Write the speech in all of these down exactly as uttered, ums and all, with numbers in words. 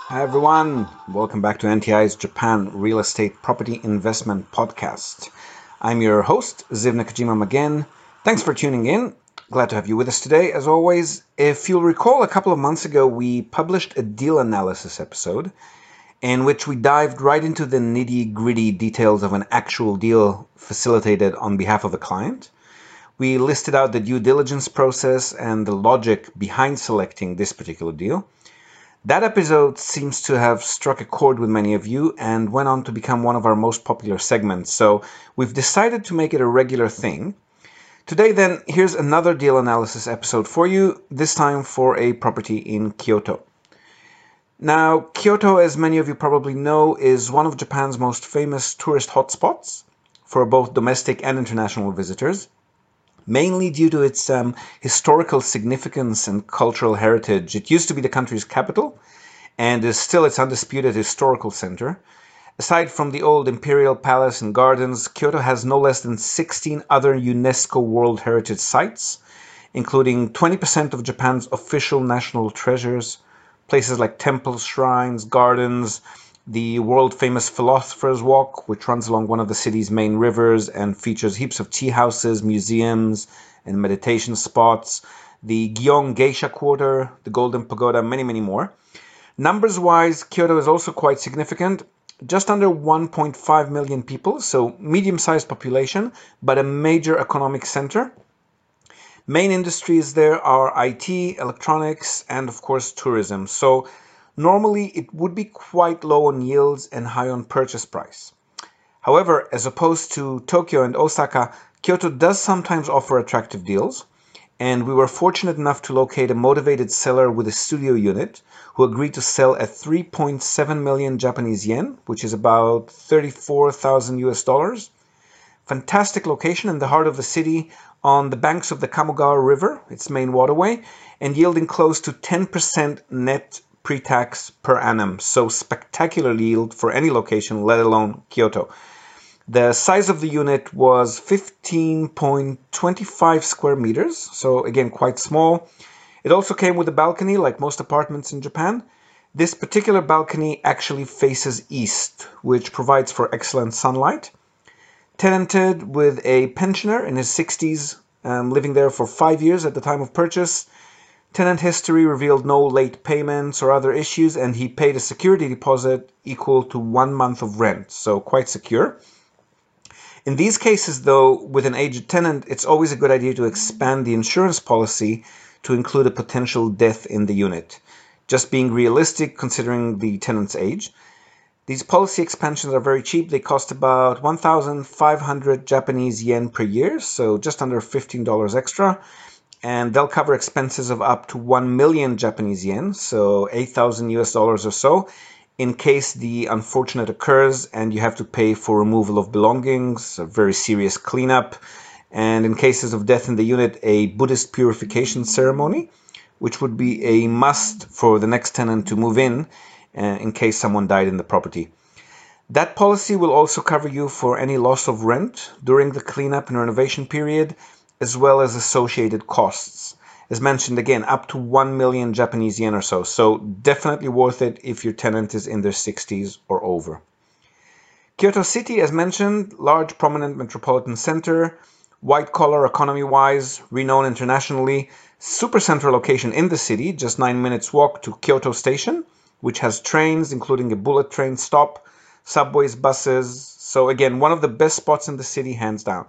Hi everyone, welcome back to N T I's Japan Real Estate Property Investment Podcast. I'm your host, Ziv Nakajima again. Thanks for tuning in. Glad to have you with us today, as always. If you'll recall, a couple of months ago we published a deal analysis episode in which we dived right into the nitty-gritty details of an actual deal facilitated on behalf of a client. We listed out the due diligence process and the logic behind selecting this particular deal. That episode seems to have struck a chord with many of you and went on to become one of our most popular segments, so we've decided to make it a regular thing. Today then, here's another deal analysis episode for you, this time for a property in Kyoto. Now, Kyoto, as many of you probably know, is one of Japan's most famous tourist hotspots for both domestic and international visitors, mainly due to its um, historical significance and cultural heritage. It used to be the country's capital and is still its undisputed historical center. Aside from the old imperial palace and gardens, Kyoto has no less than sixteen other UNESCO World Heritage sites, including twenty percent of Japan's official national treasures, places like temples, shrines, gardens, the world-famous Philosopher's Walk, which runs along one of the city's main rivers and features heaps of tea houses, museums, and meditation spots, the Gyeong Geisha Quarter, the Golden Pagoda, many, many more. Numbers-wise, Kyoto is also quite significant. Just under one point five million people, so medium-sized population, but a major economic center. Main industries there are I T, electronics, and of course tourism. So normally it would be quite low on yields and high on purchase price. However, as opposed to Tokyo and Osaka, Kyoto does sometimes offer attractive deals, and we were fortunate enough to locate a motivated seller with a studio unit who agreed to sell at three point seven million Japanese yen, which is about thirty-four thousand U S dollars. Fantastic location in the heart of the city on the banks of the Kamogawa River, its main waterway, and yielding close to ten percent net pre-tax per annum. So spectacular yield for any location, let alone Kyoto. The size of the unit was fifteen point two five square meters, so again, quite small. It also came with a balcony, like most apartments in Japan. This particular balcony actually faces east, which provides for excellent sunlight. Tenanted with a pensioner in his sixties, um, living there for five years at the time of purchase. Tenant history revealed no late payments or other issues, and he paid a security deposit equal to one month of rent, so quite secure. In these cases, though, with an aged tenant, it's always a good idea to expand the insurance policy to include a potential death in the unit. Just being realistic considering the tenant's age. These policy expansions are very cheap. They cost about one thousand five hundred Japanese yen per year, so just under fifteen dollars extra. And they'll cover expenses of up to one million Japanese yen, so eight thousand U S dollars or so, in case the unfortunate occurs and you have to pay for removal of belongings, a very serious cleanup, and in cases of death in the unit, a Buddhist purification ceremony, which would be a must for the next tenant to move in, uh, in case someone died in the property. That policy will also cover you for any loss of rent during the cleanup and renovation period, as well as associated costs. As mentioned again, up to one million Japanese yen or so, so definitely worth it if your tenant is in their sixties or over. Kyoto City, as mentioned, large prominent metropolitan center, white-collar economy-wise, renowned internationally, super central location in the city, just nine minutes walk to Kyoto Station, which has trains, including a bullet train stop, subways, buses. So again, one of the best spots in the city, hands down.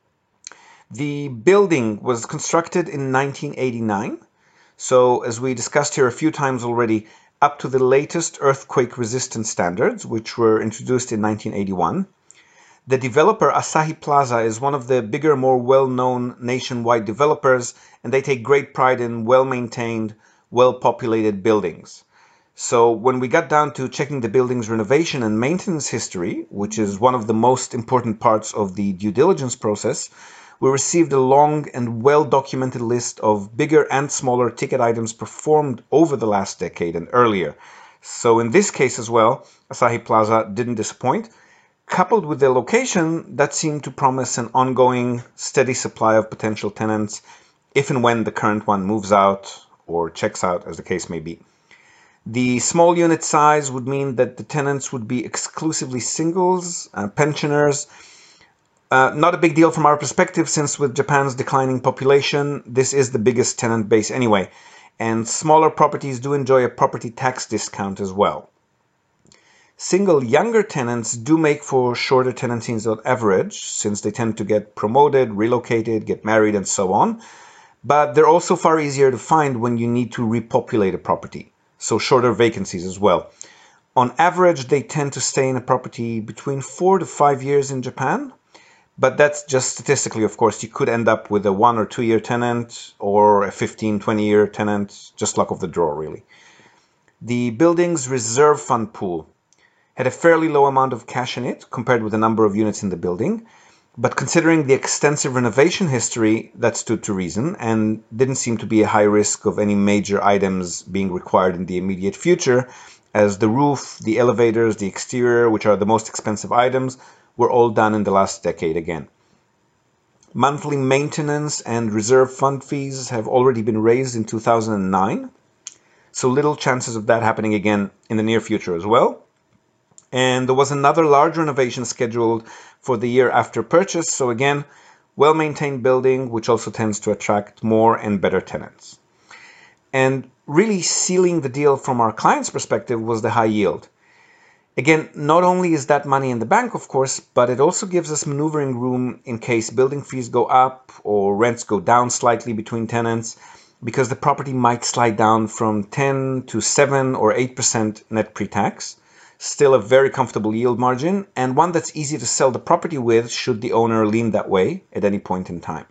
The building was constructed in nineteen eighty-nine, so as we discussed here a few times already, up to the latest earthquake-resistant standards, which were introduced in nineteen eighty-one. The developer Asahi Plaza is one of the bigger, more well-known nationwide developers, and they take great pride in well-maintained, well-populated buildings. So when we got down to checking the building's renovation and maintenance history, which is one of the most important parts of the due diligence process, we received a long and well-documented list of bigger and smaller ticket items performed over the last decade and earlier. So in this case as well, Asahi Plaza didn't disappoint, coupled with the location that seemed to promise an ongoing, steady supply of potential tenants if and when the current one moves out or checks out, as the case may be. The small unit size would mean that the tenants would be exclusively singles, uh, pensioners. Uh, not a big deal from our perspective, since with Japan's declining population, this is the biggest tenant base anyway, and smaller properties do enjoy a property tax discount as well. Single younger tenants do make for shorter tenancies on average, since they tend to get promoted, relocated, get married, and so on. But they're also far easier to find when you need to repopulate a property, so shorter vacancies as well. On average, they tend to stay in a property between four to five years in Japan, but that's just statistically, of course. You could end up with a one or two year tenant or a fifteen, twenty year tenant, just luck of the draw, really. The building's reserve fund pool had a fairly low amount of cash in it compared with the number of units in the building, but considering the extensive renovation history, that stood to reason and didn't seem to be a high risk of any major items being required in the immediate future, as the roof, the elevators, the exterior, which are the most expensive items, were all done in the last decade again. Monthly maintenance and reserve fund fees have already been raised in two thousand nine, so little chances of that happening again in the near future as well. And there was another large renovation scheduled for the year after purchase, so again, well-maintained building, which also tends to attract more and better tenants. And really sealing the deal from our client's perspective was the high yield. Again, not only is that money in the bank, of course, but it also gives us maneuvering room in case building fees go up or rents go down slightly between tenants, because the property might slide down from ten to seven or eight percent net pre-tax. Still a very comfortable yield margin, and one that's easy to sell the property with should the owner lean that way at any point in time.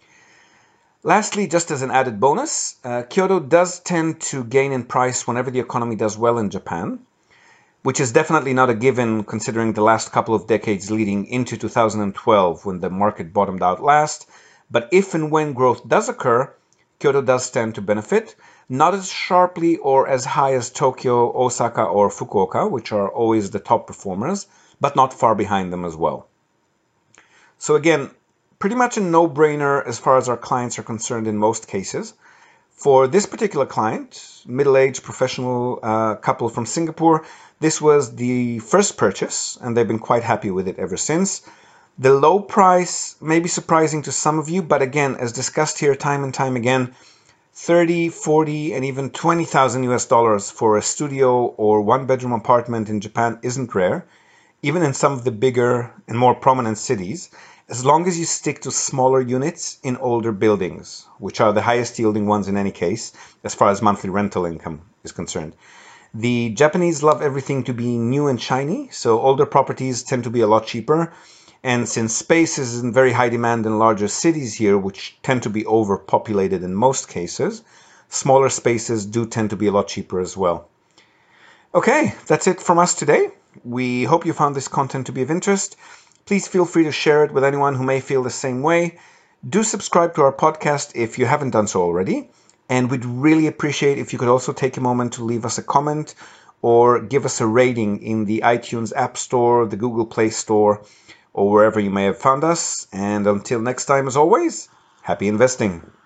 Lastly, just as an added bonus, uh, Kyoto does tend to gain in price whenever the economy does well in Japan, which is definitely not a given considering the last couple of decades leading into two thousand twelve when the market bottomed out last. But if and when growth does occur, Kyoto does stand to benefit, not as sharply or as high as Tokyo, Osaka, or Fukuoka, which are always the top performers, but not far behind them as well. So again, pretty much a no-brainer as far as our clients are concerned in most cases. For this particular client, middle-aged professional uh, couple from Singapore, this was the first purchase, and they've been quite happy with it ever since. The low price may be surprising to some of you, but again, as discussed here time and time again, thirty, forty, and even twenty thousand U S dollars for a studio or one-bedroom apartment in Japan isn't rare, even in some of the bigger and more prominent cities, as long as you stick to smaller units in older buildings, which are the highest yielding ones in any case, as far as monthly rental income is concerned. The Japanese love everything to be new and shiny, so older properties tend to be a lot cheaper. And since space is in very high demand in larger cities here, which tend to be overpopulated in most cases, smaller spaces do tend to be a lot cheaper as well. Okay, that's it from us today. We hope you found this content to be of interest. Please feel free to share it with anyone who may feel the same way. Do subscribe to our podcast if you haven't done so already. And we'd really appreciate if you could also take a moment to leave us a comment or give us a rating in the iTunes App Store, the Google Play Store, or wherever you may have found us. And until next time, as always, happy investing.